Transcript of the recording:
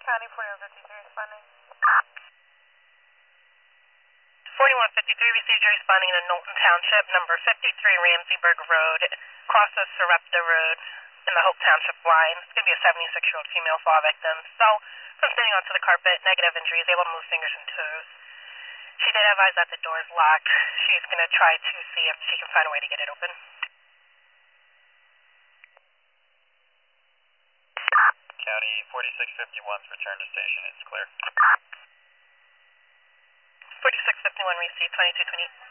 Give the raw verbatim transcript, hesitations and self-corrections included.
County forty-one fifty-three responding. forty-one fifty-three received you responding to Knowlton Township, number fifty-three Ramseyburg Road, crosses Sarepta Road in the Hope Township line. It's going to be a seventy-six-year-old female fall victim. Fell from sitting onto the carpet, negative injuries, able to move fingers and toes. She did advise that the door is locked. She's going to try to see if she can find a way to get it open. County forty-six fifty-one's return to station. It's clear. forty-six fifty-one received, twenty-two twenty-eight.